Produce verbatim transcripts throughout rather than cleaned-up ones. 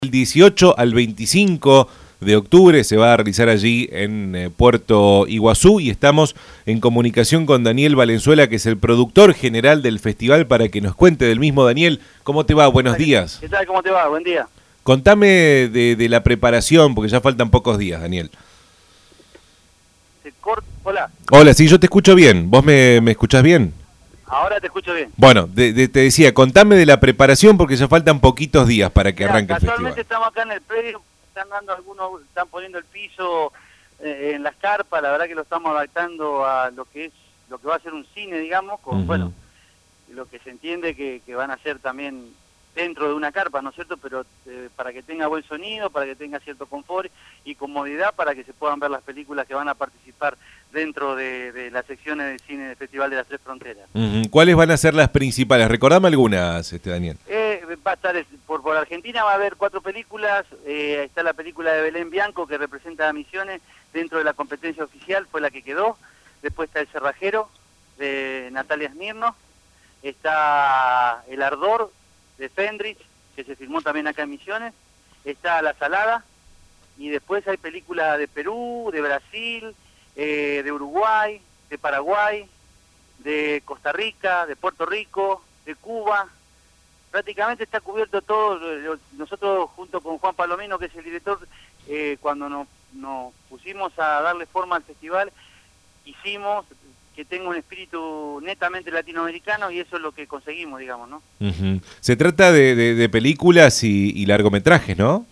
El dieciocho al veinticinco de octubre se va a realizar allí en eh, Puerto Iguazú y estamos en comunicación con Daniel Valenzuela, que es el productor general del festival, para que nos cuente del mismo. Daniel, ¿cómo te va? Buenos días. ¿Qué tal? ¿Cómo te va? Buen día. Contame de, de la preparación, porque ya faltan pocos días, Daniel. Se cort... Hola. Hola, sí, yo te escucho bien. ¿Vos me, me escuchás bien? Ahora te escucho bien. Bueno, de, de, te decía, contame de la preparación, porque ya faltan poquitos días para que Mirá, arranque el festival. Casualmente estamos acá en el predio, están dando algunos, están poniendo el piso eh, en las carpas, la verdad que lo estamos adaptando a lo que es, lo que va a ser un cine, digamos, con, uh-huh. bueno, lo que se entiende que, que van a ser también dentro de una carpa, ¿no es cierto? Pero eh, para que tenga buen sonido, para que tenga cierto confort y comodidad, para que se puedan ver las películas que van a participar dentro de, de las secciones de cine del Festival de las Tres Fronteras. Uh-huh. ¿Cuáles van a ser las principales? Recordame algunas, este Daniel. Eh, va a estar por, por Argentina, va a haber cuatro películas. Eh, está la película de Belén Bianco, que representa a Misiones dentro de la competencia oficial, fue la que quedó. Después está El Cerrajero, de Natalia Smirno. Está El Ardor, de Fendrich, que se filmó también acá en Misiones. Está La Salada. Y después hay películas de Perú, de Brasil, eh, de Uruguay, de Paraguay, de Costa Rica, de Puerto Rico, de Cuba. Prácticamente está cubierto todo. Nosotros, junto con Juan Palomino, que es el director, eh, cuando nos, nos pusimos a darle forma al festival, hicimos que tenga un espíritu netamente latinoamericano, y eso es lo que conseguimos, digamos, ¿no? Uh-huh. Se trata de, de, de películas y, y largometrajes, ¿no?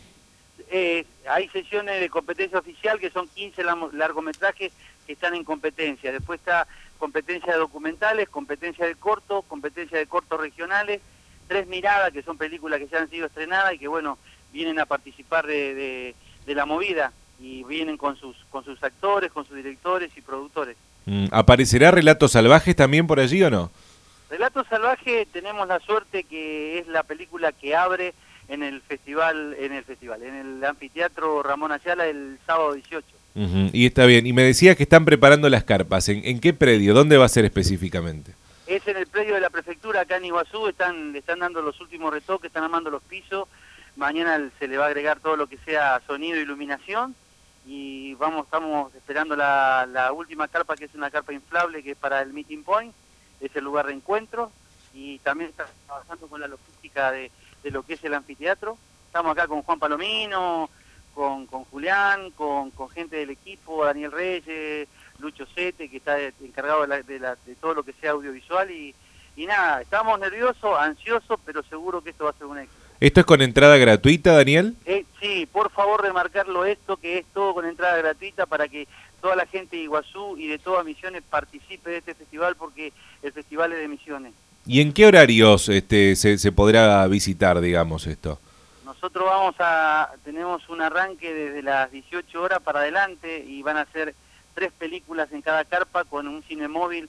Eh, hay sesiones de competencia oficial que son quince largometrajes que están en competencia. Después está competencia de documentales, competencia de corto, competencia de cortos regionales, Tres Miradas, que son películas que ya han sido estrenadas y que, bueno, vienen a participar de, de, de la movida, y vienen con sus, con sus actores, con sus directores y productores. Mm, ¿Aparecerá Relatos Salvajes también por allí o no? Relatos Salvajes, tenemos la suerte que es la película que abre en el festival, en el festival, en el anfiteatro Ramón Ayala el sábado dieciocho. Uh-huh. Y está bien. Y me decías que están preparando las carpas. ¿En, en qué predio? ¿Dónde va a ser específicamente? Es en el predio de la prefectura, acá en Iguazú. Están, le están dando los últimos retoques, están armando los pisos. Mañana se le va a agregar todo lo que sea sonido e iluminación. Y vamos, estamos esperando la, la última carpa, que es una carpa inflable, que es para el Meeting Point, es el lugar de encuentro. Y también estamos trabajando con la logística de, de lo que es el anfiteatro. Estamos acá con Juan Palomino, con, con Julián, con, con gente del equipo, Daniel Reyes, Lucho Sete, que está encargado de, la, de, la, de todo lo que sea audiovisual. Y, y nada, estamos nerviosos, ansiosos, pero seguro que esto va a ser un éxito. ¿Esto es con entrada gratuita, Daniel? Eh, sí, por favor remarcarlo esto, que es todo con entrada gratuita, para que toda la gente de Iguazú y de todas Misiones participe de este festival, porque el festival es de Misiones. ¿Y en qué horarios este, se, se podrá visitar, digamos, esto? Nosotros vamos a, tenemos un arranque desde las dieciocho horas para adelante, y van a ser tres películas en cada carpa, con un cine móvil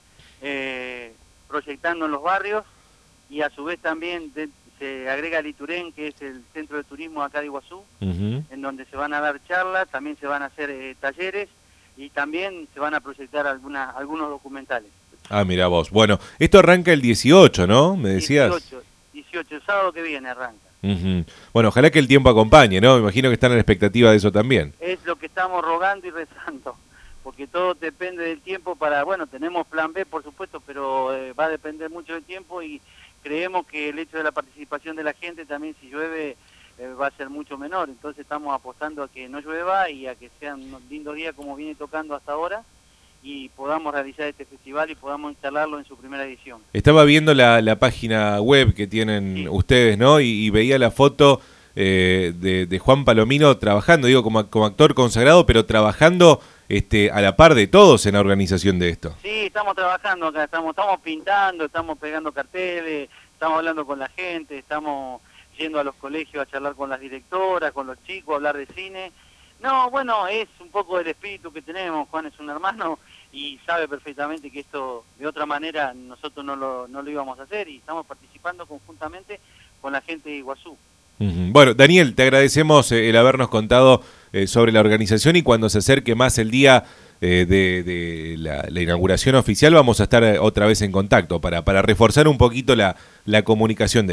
eh, proyectando en los barrios, y a su vez también de, se agrega Liturén, que es el centro de turismo acá de Iguazú, uh-huh. en donde se van a dar charlas, también se van a hacer eh, talleres, y también se van a proyectar alguna, algunos documentales. Ah, mira vos. Bueno, esto arranca el dieciocho, ¿no? ¿Me decías? dieciocho, dieciocho, el sábado que viene arranca. Uh-huh. Bueno, ojalá que el tiempo acompañe, ¿no? Me imagino que están en la expectativa de eso también. Es lo que estamos rogando y rezando, porque todo depende del tiempo para, bueno, tenemos plan B, por supuesto, pero eh, va a depender mucho del tiempo, y creemos que el hecho de la participación de la gente también, si llueve, eh, va a ser mucho menor. Entonces estamos apostando a que no llueva y a que sean unos lindos días como viene tocando hasta ahora, y podamos realizar este festival y podamos instalarlo en su primera edición. Estaba viendo la, la página web que tienen sí. ustedes, ¿no? Y, y veía la foto eh, de, de Juan Palomino trabajando, digo, como, como actor consagrado, pero trabajando este, a la par de todos en la organización de esto. Sí, estamos trabajando acá, estamos, estamos pintando, estamos pegando carteles, estamos hablando con la gente, estamos yendo a los colegios a charlar con las directoras, con los chicos, a hablar de cine. No, bueno, es un poco del espíritu que tenemos. Juan es un hermano y sabe perfectamente que esto de otra manera nosotros no lo, no lo íbamos a hacer, y estamos participando conjuntamente con la gente de Iguazú. Uh-huh. Bueno, Daniel, te agradecemos eh, el habernos contado eh, sobre la organización, y cuando se acerque más el día eh, de, de la, la inauguración oficial vamos a estar eh, otra vez en contacto para, para reforzar un poquito la, la comunicación de